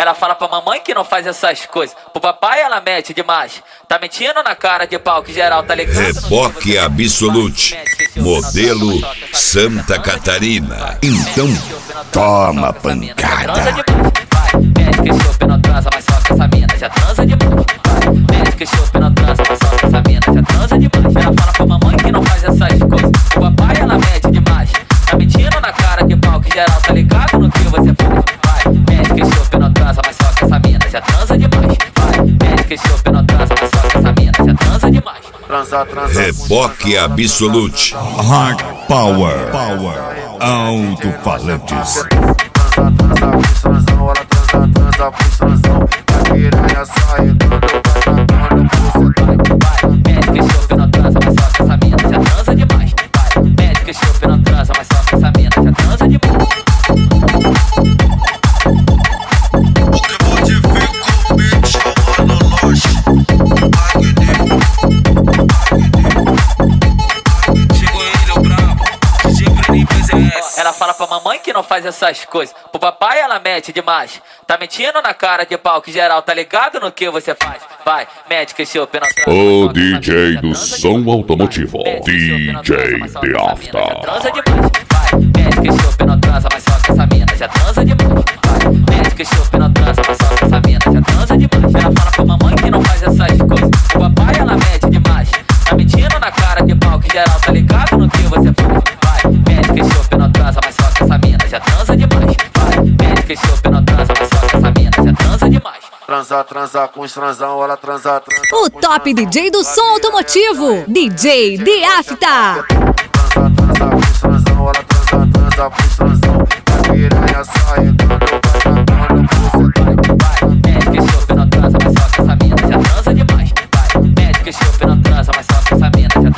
Ela fala pra mamãe que não faz essas coisas. Pro papai ela mete demais. Tá mentindo na cara de pau que geral tá ligado. Reboque Absolute, modelo Santa Catarina. Então toma pancada. Mete que chope não transa, mas só que essa mina já transa demais. Mete que chope não transa, mas só que essa mina já transa demais. Ela fala pra mamãe que não faz essas coisas. O papai ela mete demais. Tá mentindo na cara de pau que geral tá ligado no que você faz. Vai, mete que chope não transa, mas só que essa mina já transa demais. Vai, mete que chope não transa, mas só que essa mina já transa demais. Reboque Absolute, Hard Power, alto-falantes. Transa pro transão, a piranha sai quando mete que chope não transa, mas só que essa mina já transa demais. Vai, mete que chope não transa, mas só que essa mina já transa demais. Porque pode ver comigo chamando nós. Chegou ele, o brabo, sempre nem fez. Ela fala pra mamãe que não faz essas coisas. Pro papai ela mete demais. Tá mentindo na cara de pau que geral tá ligado no que você faz. Vai, mete que chope não transa. O DJ do som automotivo, DJ The After. Transa demais. Vai, mete que chope não transa, mas só que essa mina já transa demais. Vai, mete que chope não transa, mas só que essa mina já transa demais. Ela fala pra mamãe que não faz essas coisas. O papai ela mete demais. Tá mentindo na cara de pau que geral tá ligado no que você faz. Vai, mete que chope não transa, mas só que essa mina já transa demais. Vai, mete que chope não transa, mas só que essa mina já transa demais. Transa com os transão, ela transa. O top DJ do som automotivo, DJ The After. Transa com os transão, ela transa com os transão. A piranha sai quando vai, mete que chope não transa, mas só que essa mina já transa demais. Vai, mete que chope não transa, mas só que essa mina já